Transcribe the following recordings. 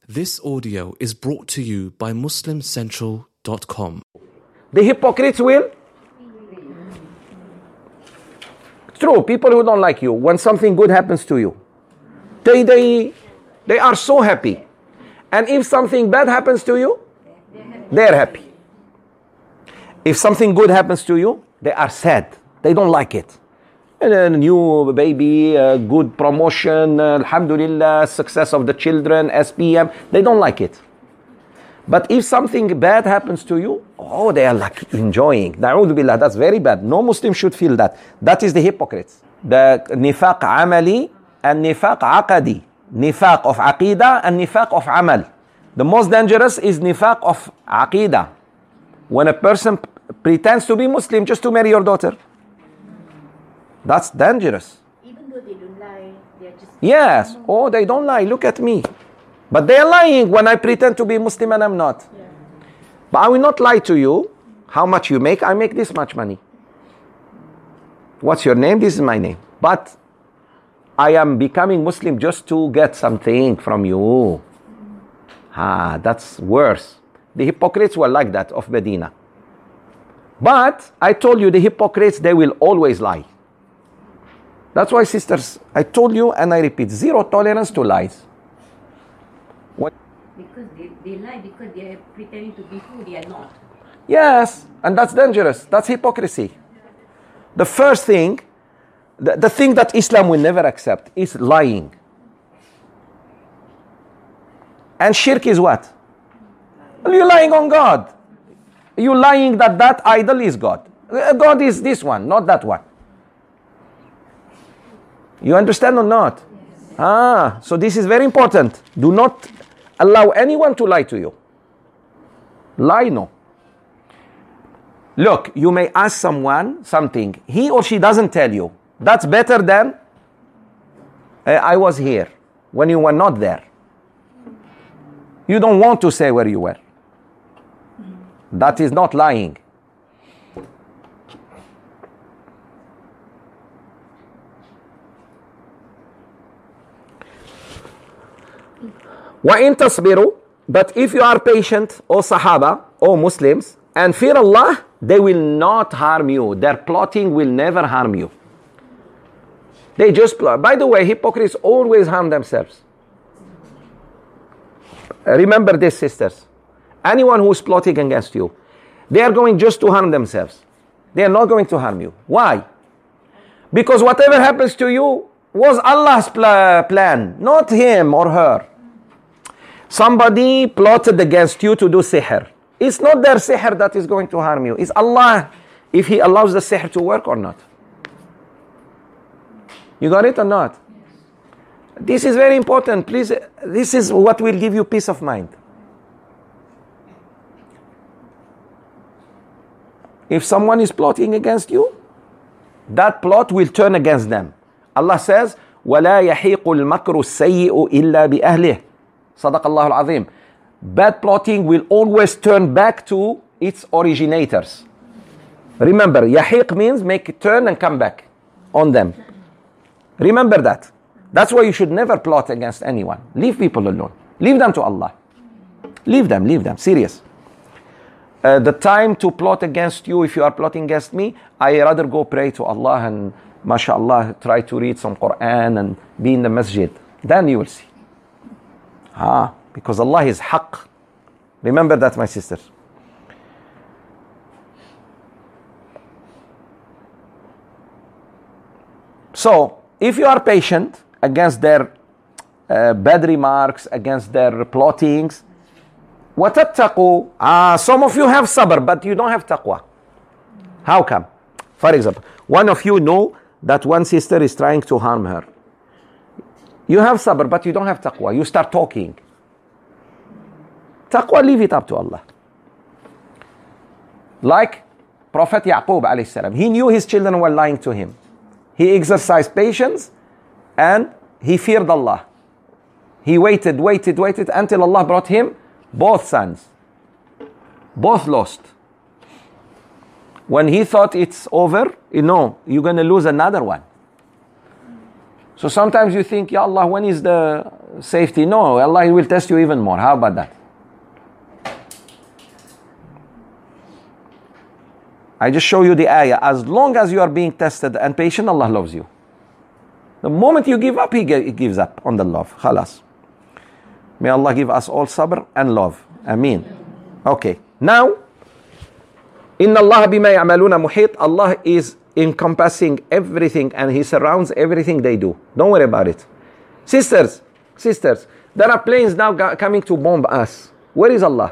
This audio is brought to you by MuslimCentral.com. The hypocrites will. True, people who don't like you, when something good happens to you, they are so happy. And if something bad happens to you, they're happy. If something good happens to you, they are sad. They don't like it. And a new baby, a good promotion, alhamdulillah, success of the children, SPM, they don't like it. But if something bad happens to you, oh, they are like enjoying. Na'udhu billah, that's very bad. No Muslim should feel that. That is the hypocrites. The nifaq amali and nifaq aqadi. Nifaq of aqidah and nifaq of amal. The most dangerous is nifaq of aqidah. When a person pretends to be Muslim just to marry your daughter. That's dangerous. Even though they don't lie, they're just... Yes. Oh, they don't lie. Look at me. But they're lying when I pretend to be Muslim and I'm not. Yeah. But I will not lie to you. How much you make? I make this much money. What's your name? This is my name. But I am becoming Muslim just to get something from you. That's worse. The hypocrites were like that of Medina. But I told you the hypocrites, they will always lie. That's why, sisters, I told you and I repeat, zero tolerance to lies. What? Because they lie because they are pretending to be who they are not. Yes, and that's dangerous. That's hypocrisy. The first thing, the thing that Islam will never accept is lying. And shirk is what? You're lying on God. You're lying that idol is God. God is this one, not that one. You understand or not? Yes. So this is very important. Do not allow anyone to lie to you. Lie, no. Look, you may ask someone something. He or she doesn't tell you. That's better than I was here when you were not there. You don't want to say where you were. That is not lying. وَإِن تَصْبِرُوا. But if you are patient, O Sahaba, O Muslims, and fear Allah, they will not harm you. Their plotting will never harm you. They just plot. By the way, hypocrites always harm themselves. Remember this, sisters. Anyone who is plotting against you, they are going just to harm themselves. They are not going to harm you. Why? Because whatever happens to you was Allah's plan, not him or her. Somebody plotted against you to do sihr. It's not their sihr that is going to harm you. It's Allah, if He allows the sihr to work or not. You got it or not? This is very important. Please, this is what will give you peace of mind. If someone is plotting against you, that plot will turn against them. Allah says, وَلَا يَحِيقُ الْمَكْرُ السَّيِّئُ إِلَّا بِأَهْلِهِ. Sadaq Allahu al-Azim. Bad plotting will always turn back to its originators. Remember, yahiq means make it turn and come back on them. Remember that. That's why you should never plot against anyone. Leave people alone. Leave them to Allah. Leave them, serious. The time to plot against you, if you are plotting against me, I rather go pray to Allah and mashallah, try to read some Quran and be in the masjid. Then you will see. Because Allah is haqq. Remember that, my sisters. So, if you are patient against their bad remarks, against their plottings, وَتَتَّقُوا. Some of you have sabr, but you don't have taqwa. How come? For example, one of you know that one sister is trying to harm her. You have sabr, but you don't have taqwa. You start talking. Taqwa, leave it up to Allah. Like Prophet Yaqub alayhi salam. He knew his children were lying to him. He exercised patience and he feared Allah. He waited until Allah brought him both sons. Both lost. When he thought it's over, you're going to lose another one. So sometimes you think, Ya Allah, when is the safety? No, Allah will test you even more. How about that? I just show you the ayah. As long as you are being tested and patient, Allah loves you. The moment you give up, He gives up on the love. Khalas. May Allah give us all sabr and love. Ameen. Okay. Now, Inna Allah bima ya'maluna muhit. Allah is encompassing everything and He surrounds everything they do. Don't worry about it. Sisters, there are planes now coming to bomb us. Where is Allah?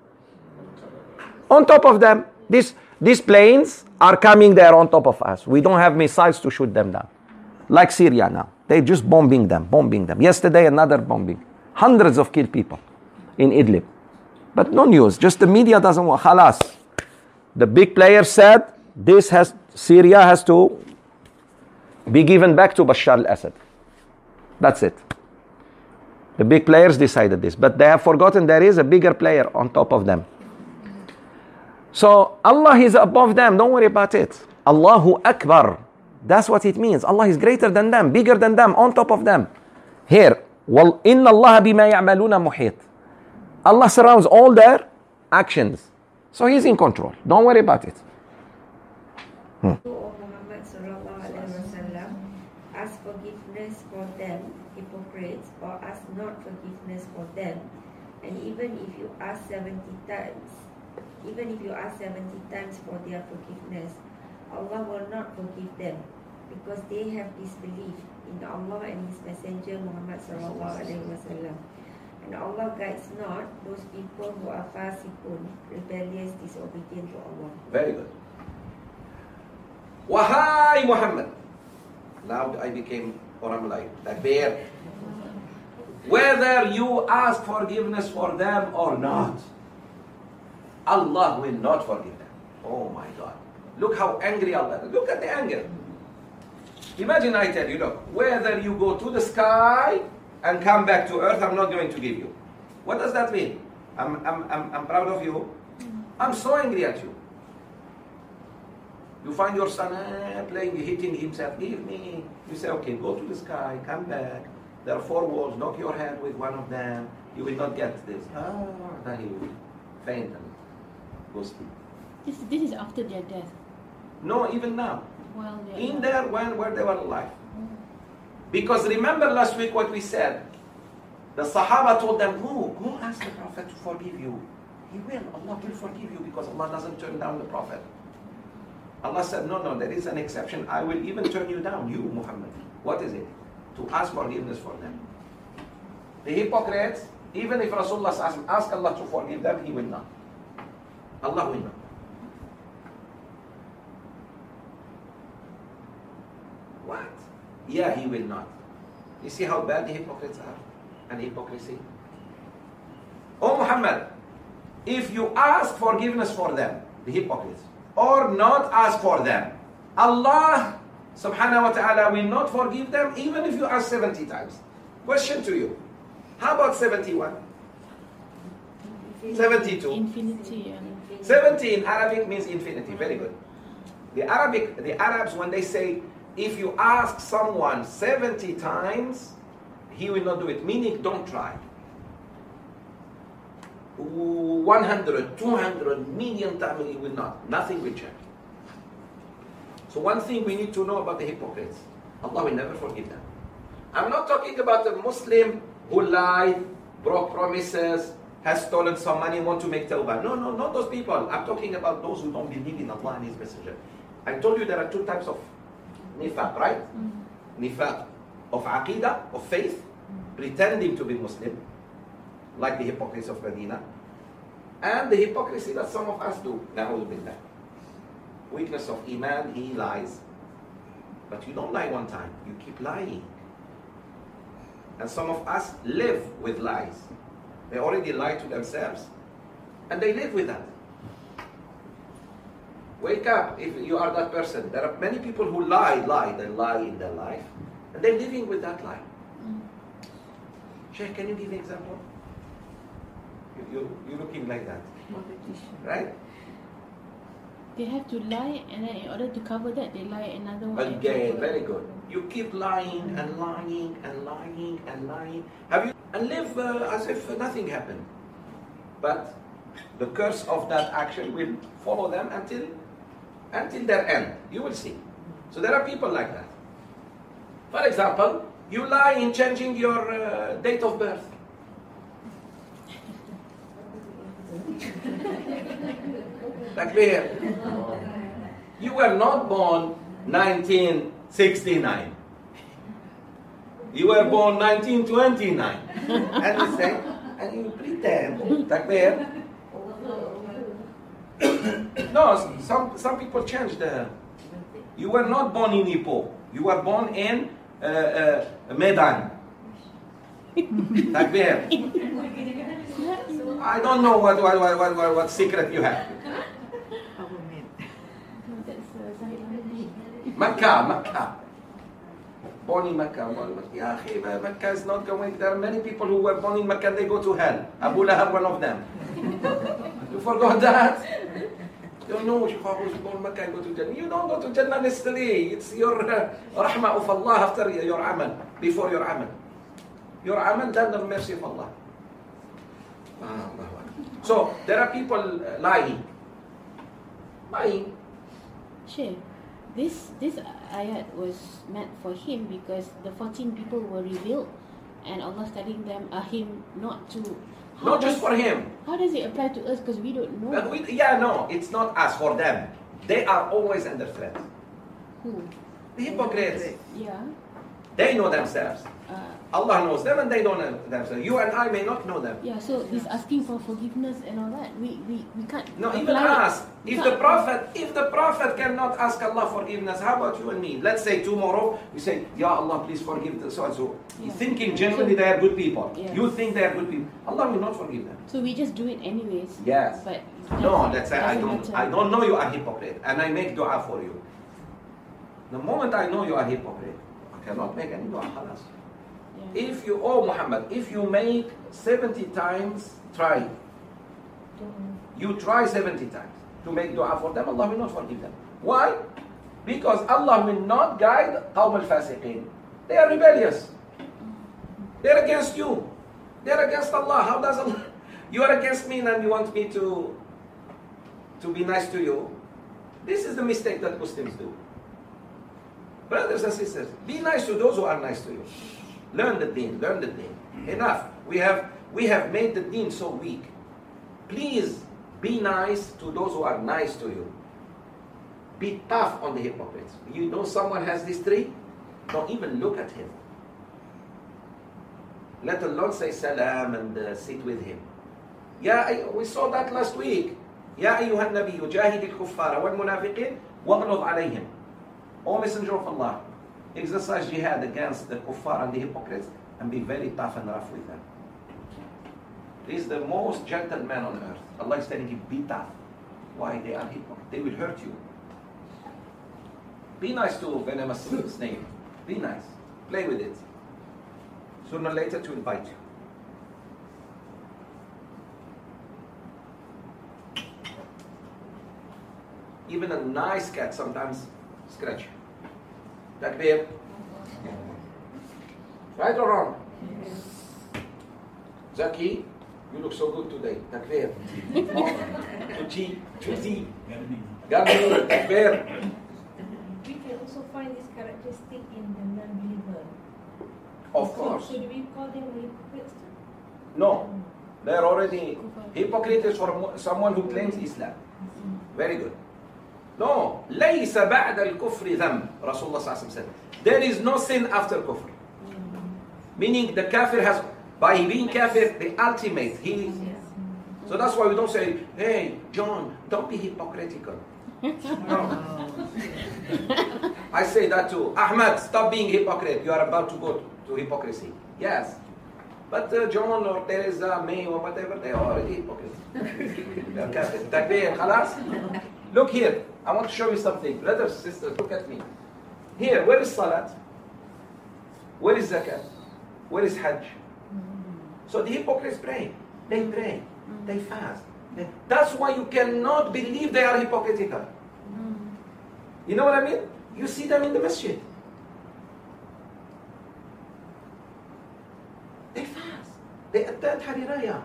On top of them. These planes are coming there on top of us. We don't have missiles to shoot them down. Like Syria now. They're just bombing them. Yesterday, another bombing. Hundreds of killed people in Idlib. But no news. Just the media doesn't want. Khalas. The big players said Syria has to be given back to Bashar al-Assad. That's it. The big players decided this. But they have forgotten there is a bigger player on top of them. So Allah is above them. Don't worry about it. Allahu Akbar. That's what it means. Allah is greater than them, bigger than them, on top of them. Here, إِنَّ اللَّهَ بِمَا يَعْمَلُونَ مُحِيطٌ. Allah surrounds all their actions. So He's in control. Don't worry about it. Muhammad sallallahu alaihi wasallam, ask forgiveness for them, hypocrites, or ask not forgiveness for them. And even if you ask 70 times for their forgiveness, Allah will not forgive them, because they have disbelief in Allah and His Messenger Muhammad sallallahu alaihi wasallam. And Allah guides not those people who are fasiqun, rebellious, disobedient to Allah. Very good. Wahai Muhammad. Now I became Oramlai, like bear. Whether you ask forgiveness for them or not, Allah will not forgive them. Oh my God. Look how angry Allah is. Look at the anger. Imagine I tell you, look, whether you go to the sky and come back to earth, I'm not going to give you. What does that mean? I'm proud of you. I'm so angry at you. You find your son playing, hitting himself, give me. You say, okay, go to the sky, come back. There are 4 walls, knock your head with one of them. You will not get this. Then he will faint and go sleep. This is after their death. No, even now. Well, In there where they were alive. Because remember last week what we said. The Sahaba told them, go ask the Prophet to forgive you. He will. Allah will forgive you because Allah doesn't turn down the Prophet. Allah said, no, there is an exception. I will even turn you down, you Muhammad. What is it? To ask forgiveness for them. The hypocrites, even if Rasulullah ask Allah to forgive them, He will not. Allah will not. What? Yeah, He will not. You see how bad the hypocrites are? And hypocrisy? Oh Muhammad, if you ask forgiveness for them, the hypocrites, or not ask for them, Allah subhanahu wa ta'ala will not forgive them even if you ask 70 times. Question to you. How about 71? 72? Infinity. 70 in Arabic means infinity. Very good. The Arabs, when they say, if you ask someone 70 times, he will not do it. Meaning, don't try. 100, 200 million times, he will not. Nothing will change. So one thing we need to know about the hypocrites, Allah will never forgive them. I'm not talking about a Muslim who lied, broke promises, has stolen some money, want to make tawbah. No, not those people. I'm talking about those who don't believe in Allah and His Messenger. I told you there are 2 types of nifaq, right? Nifaq of aqidah, of faith, pretending to be Muslim, like the hypocrites of Medina, and the hypocrisy that some of us do. Na'udhu billah. Weakness of iman, he lies. But you don't lie one time, you keep lying. And some of us live with lies. They already lie to themselves, and they live with that. Wake up if you are that person. There are many people who lie in their life, and they're living with that lie. Sheikh, can you give an example? You're looking like that, right? They have to lie, and then in order to cover that, they lie another one. and Again, cover very it. good. You keep lying and lying and lying and lying. Have you and live as if nothing happened. But the curse of that action will follow them until their end. You will see. So there are people like that. For example, you lie in changing your date of birth. Takbir. You were not born 1969. You were born 1929. And you say, and you pretend. Takbir. No, some people change the. You were not born in Ipoh. You were born in Medan. Takbir. I don't know what secret you have. No, that's Zahid. Makkah. Born in Makkah. Ya akhi, Makkah is not going. There are many people who were born in Makkah and they go to hell. Abu Lahab, one of them. You forgot that? You know, Shaykh was born in Makkah and go to Jannah. You don't go to Jannah necessarily. It's your rahmah of Allah after your amal, before your amal. Your amal, then the mercy of Allah. So, there are people lying. Sheikh, this ayat was meant for him because the 14 people were revealed, and Allah telling them him not to. Not just for him. How does it apply to us? Because we don't know. No, it's not us, for them. They are always under threat. Who? The hypocrites. Yeah. They know themselves. Allah knows them and they don't know themselves. You and I may not know them. Yeah, so this asking for forgiveness and all that, we can't. No, even apply us. it. If the Prophet cannot ask Allah forgiveness, how about you and me? Let's say tomorrow we say, Ya Allah, please forgive the so and so. Yeah. Thinking genuinely they are good people. Yes. You think they are good people. Allah will not forgive them. So we just do it anyways. Yes. But No, let's say I doesn't matter. don't know you are hypocrite and I make dua for you. The moment I know you are hypocrite, I cannot make any dua. Khalas. Yeah. If you, Muhammad, if you make 70 times, try. You try 70 times to make dua for them, Allah will not forgive them. Why? Because Allah will not guide Qawm al-Fasiqeen. They are rebellious. They are against you. They are against Allah. How does Allah? You are against me and you want me to be nice to you. This is the mistake that Muslims do. Brothers and sisters, be nice to those who are nice to you. Learn the deen, learn the deen. Enough. We have made the deen so weak. Please be nice to those who are nice to you. Be tough on the hypocrites. You know someone has this trait? Don't even look at him. Let alone say salam and sit with him. We saw that last week. يا أيها النبي جاهد الكفار والمنافقين واغلظ عليهم. O Messenger of Allah, exercise jihad against the kuffar and the hypocrites and be very tough and rough with them. He is the most gentle man on earth. Allah is telling him, be tough. Why? They are hypocrites. They will hurt you. Be nice to venomous snake. Be nice. Play with it. Sooner or later to invite you. Even a nice cat sometimes scratch you. Takbir. Right or wrong? Zaki, you look so good today. Takbir. Chuti. Gardening. Takbir. We can also find this characteristic in the non-believer. Of course. So do we call them hypocrites? No. They're already hypocrites for someone who claims Islam. Very good. No. ليس بعد الكفر ذنب. Rasulullah said. There is no sin after kufr. Meaning the kafir has, by being kafir, the ultimate. So that's why we don't say, hey, John, don't be hypocritical. No. I say that too. Ahmad, stop being hypocrite. You are about to go to hypocrisy. Yes. But John or Teresa, May or whatever, they are already hypocrites. They are kafir. Takbir, khalas? Look here. I want to show you something. Brothers, sisters, look at me. Here, where is Salat? Where is Zakat? Where is Hajj? So the hypocrites pray. They fast. That's why you cannot believe they are hypocritical. You know what I mean? You see them in the masjid. They fast. They attend Hari Raya.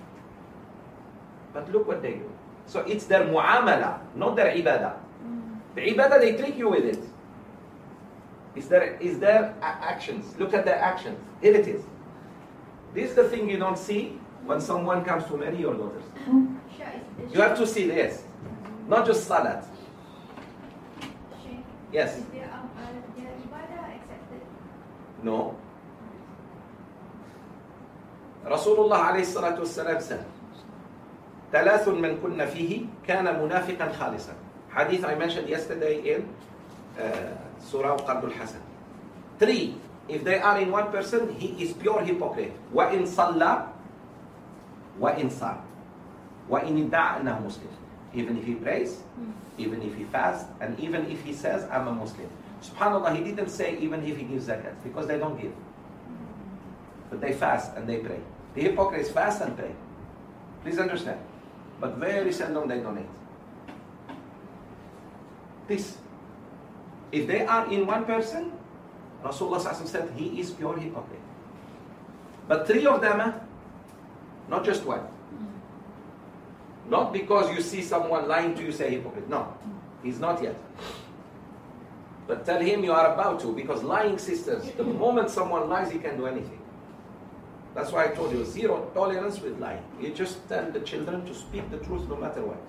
But look what they do. So it's their mu'amala, not their ibadah. The ibadah, they trick you with it. It's their actions. Look at their actions. Here it is. This is the thing you don't see when someone comes to marry your daughters. You have to see this. Not just salat. Yes. Is their ibadah accepted? No. Rasulullah alayhi salatu wasalam said, ثلاث من كن فيه كان منافقا خالصا. Hadith I mentioned yesterday in Surah Qardul Hasan. 3, if they are in one person, he is pure hypocrite. وإن صلى وإن صام وإن ادعى أنه Muslim. Even if he prays, even if he fasts, and even if he says, I'm a Muslim. SubhanAllah, he didn't say even if he gives zakat, because they don't give. But they fast and they pray. The hypocrites fast and pray. Please understand. But very seldom they donate. This. If they are in one person, Rasulullah said he is pure hypocrite. But 3 of them, not just one. Not because you see someone lying to you, say hypocrite. No, he's not yet. But tell him you are about to, because lying sisters, the moment someone lies, he can do anything. That's why I told you, 0 tolerance with lying. You just tell the children to speak the truth no matter what.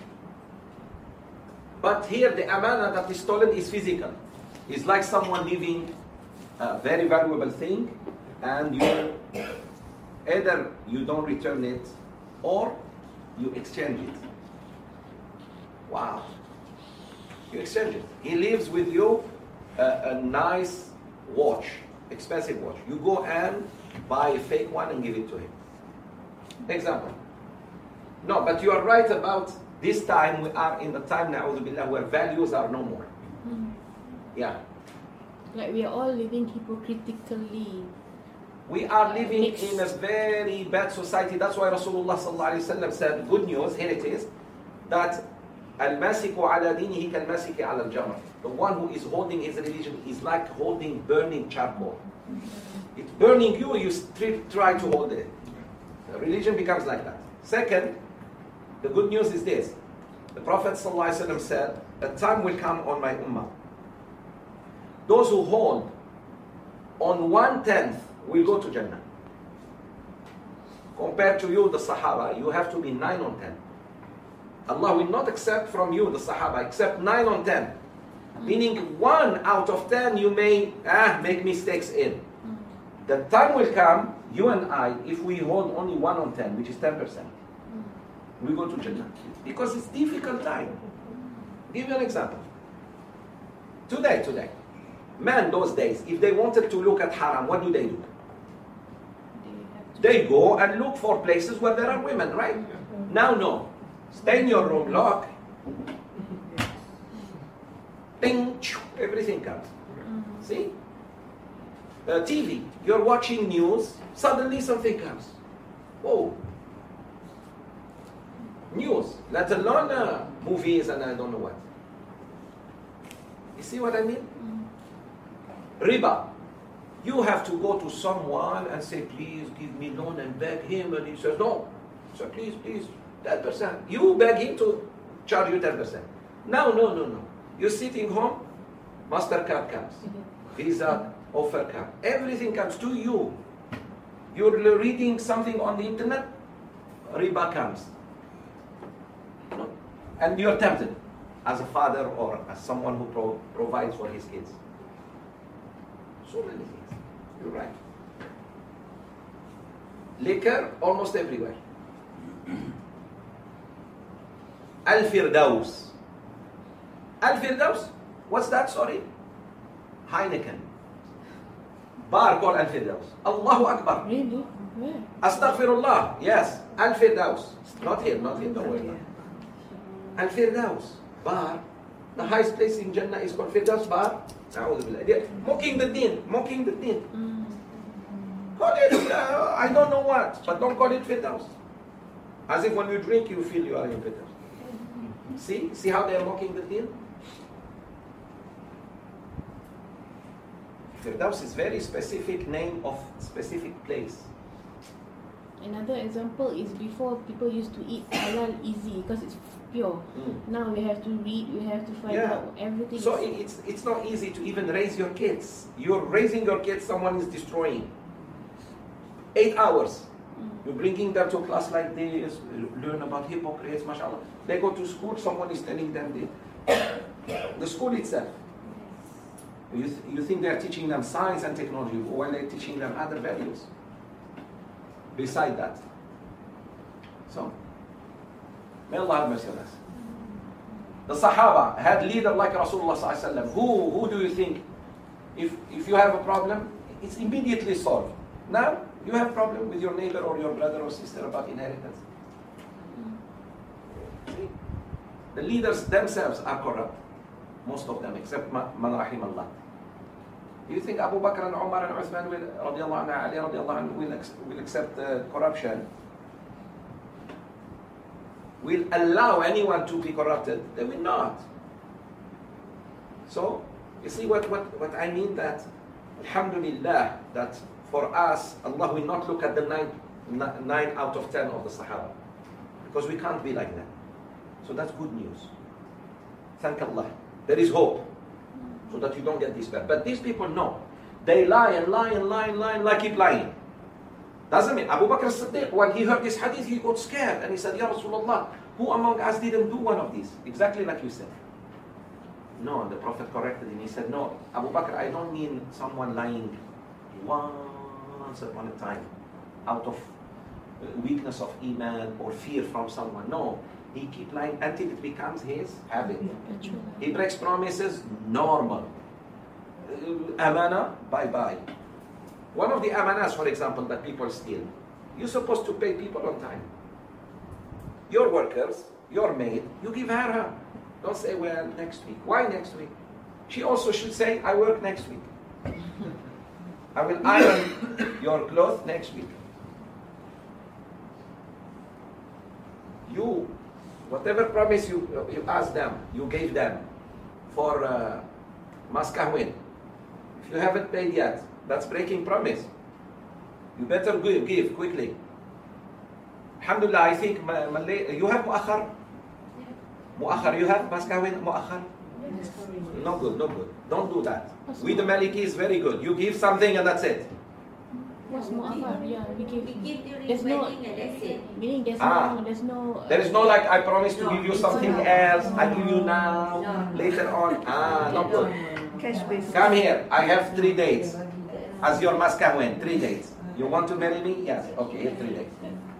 But here the amana that is stolen is physical. It's like someone leaving a very valuable thing, and you either you don't return it or you exchange it. Wow. You exchange it. He lives with you a nice watch, expensive watch. You go and buy a fake one and give it to him. Example. No, but you are right about this time. We are in the time, na'udhu billah, where values are no more. Yeah. Like we are all living hypocritically. We are living in a very bad society. That's why Rasulullah sallallahu alaihi wasallam said, good news, here it is, that al-masiku ala dinihi kal-masiki ala al-jamr. The one who is holding his religion is like holding burning charcoal. It's burning you, you try to hold it. The religion becomes like that. Second, the good news is this. The Prophet sallallahu alaihi wasallam said, a time will come on my ummah. Those who hold on 1/10 will go to Jannah. Compared to you, the Sahaba, you have to be 9 on 10. Allah will not accept from you, the Sahaba, except 9 on 10. Meaning 1 out of 10 you may make mistakes in. The time will come, you and I, if we hold only 1 on 10, which is 10%, we go to Jannah. Because it's difficult time. Give you an example. Today, men those days, if they wanted to look at haram, what do? They go and look for places where there are women, right? Now, no. Stay in your room, lock. Ding, everything comes. See? TV, you're watching news, suddenly something comes. Whoa. News, let alone movies and I don't know what. You see what I mean? Riba. You have to go to someone and say, please give me loan, and beg him, and he says, no. So please, 10%. You beg him to charge you 10%. No. You're sitting home, MasterCard comes, Visa offer comes, everything comes to you. You're reading something on the internet, riba comes. And you're tempted as a father or as someone who provides for his kids. So many things. You're right. Liquor almost everywhere. Al-Firdaus. Al-Firdaus? What's that? Sorry? Heineken. Bar called Al-Firdaus. Allahu Akbar. Really? Where? Astaghfirullah. Yes. Al-Firdaus. Not here. Don't worry about it. Al-Firdaus. Bar. The highest place in Jannah is called Firdaus Bar. Mocking the deen. Call it, I don't know what, but don't call it Firdaus. As if when you drink, you feel you are in Firdaus. See how they are mocking the deen? Firdaus is very specific name of specific place. Another example is before people used to eat halal easy because it's pure. Now we have to read, we have to find out everything. So it's not easy to even raise your kids. You're raising your kids, someone is destroying. 8 hours. You're bringing them to a class like this, learn about hypocrites, mashallah. They go to school, someone is telling them the school itself. You think they're teaching them science and technology while they're teaching them other values. Beside that. So, may Allah have mercy on us. The Sahaba had leader like Rasulullah sallallahu alaihi wasallam. Who do you think, if you have a problem, it's immediately solved. Now, you have a problem with your neighbor or your brother or sister about inheritance. See? The leaders themselves are corrupt. Most of them, except man rahim Allah. You think Abu Bakr and Umar and Uthman will accept corruption? Will allow anyone to be corrupted? They will not. So, you see what I mean? That, alhamdulillah, that for us, Allah will not look at the 9 out of 10 of the Sahaba. Because we can't be like that. So that's good news. Thank Allah. There is hope. So that you don't get despair. But these people know. They lie and lie and lie and lie and lie, keep lying. Doesn't mean Abu Bakr as-Siddiq, when he heard this hadith, he got scared. And he said, Ya Rasulullah, who among us didn't do one of these? Exactly like you said. No, the Prophet corrected him. He said, no, Abu Bakr, I don't mean someone lying once upon a time out of weakness of iman or fear from someone. No, he keep lying until it becomes his habit. He breaks promises, normal. Amana, bye-bye. One of the amanas, for example, that people steal, you're supposed to pay people on time. Your workers, your maid, you give her. Don't say, well, next week. Why next week? She also should say, I work next week. I will iron your clothes next week. You, whatever promise you asked them, you gave them for Maskahwin. If you haven't paid yet, that's breaking promise. You better give quickly. Alhamdulillah, I think you have mu'akhar? Mu'akhar, you have Maskahwin mu'akhar? No good, no good. Don't do that. We the Maliki is very good. You give something and that's it. What's mu'akhar? Yeah, we give during there's no, wedding and that's it. meaning there's no. There is no like, I promise to give you something else. I give you now, later on. Not good. Come here. I have 3 dates as your Maskahwin. 3 dates. You want to marry me? Yes. Okay, here 3 days.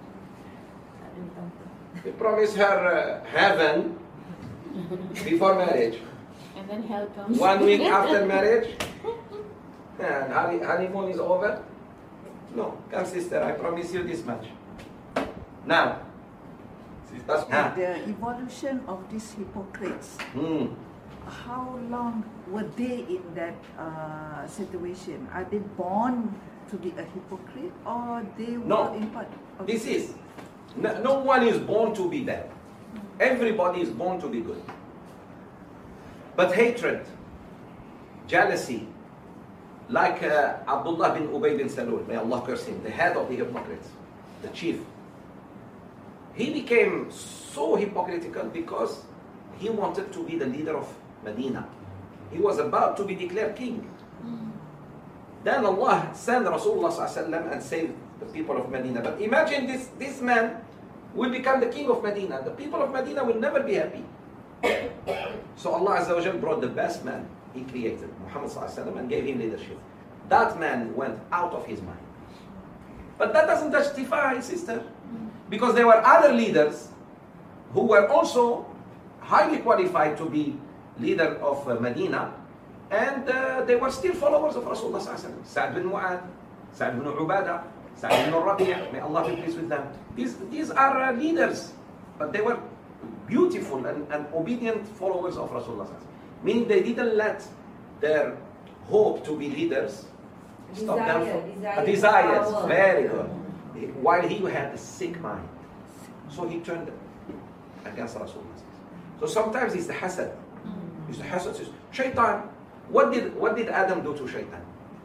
You promise her heaven before marriage. And then hell comes. 1 week after marriage, and honeymoon is over. No, come sister, I promise you this much. Now, the evolution of these hypocrites. How long were they in that situation? Are they born to be a hypocrite, or they were in part? This is no one is born to be bad. Everybody is born to be good. But hatred, jealousy, like Abdullah bin Ubay bin Salul, may Allah curse him, the head of the hypocrites, the chief. He became so hypocritical because he wanted to be the leader of Medina. He was about to be declared king. Then Allah sent Rasulullah ﷺ and saved the people of Medina. But imagine this man will become the king of Medina. The people of Medina will never be happy. So Allah Azza wa Jal brought the best man He created, Muhammad ﷺ, and gave him leadership. That man went out of his mind. But that doesn't justify, sister, because there were other leaders who were also highly qualified to be leader of Medina, and they were still followers of Rasulullah ﷺ. Sa'd bin Mu'ad, Sa'd bin Ubadah, Sa'd bin Rabi', may Allah be pleased with them. These are leaders, but they were beautiful and obedient followers of Rasulullah ﷺ. Meaning they didn't let their hope to be leaders stop them from desires. Very good. While he had a sick mind, so he turned against Rasulullah. So sometimes it's the hasad. It's the hasad says, Shaitan. What did Adam do to Shaitan?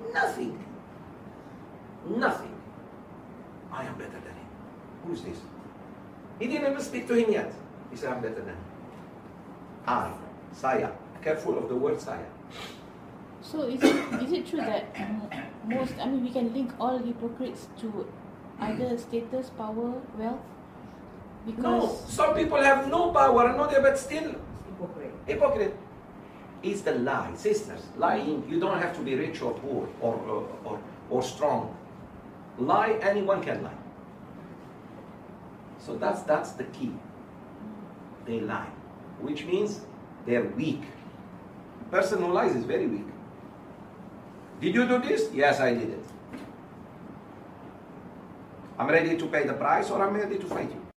Nothing. Nothing. I am better than him. Who is this? He didn't even speak to him yet. He said, I'm better than him. I, saya. Careful of the word saya. So is it true that we can link all hypocrites to either status, power, wealth? Because No, some people have no power, no, but still hypocrite. Is the lie, sisters. Lying, you don't have to be rich or poor or strong. Lie, anyone can lie. So that's the key. They lie, which means they're weak. Person who lies is very weak. Did you do this? Yes, I did it. I'm ready to pay the price, or I'm ready to fight you.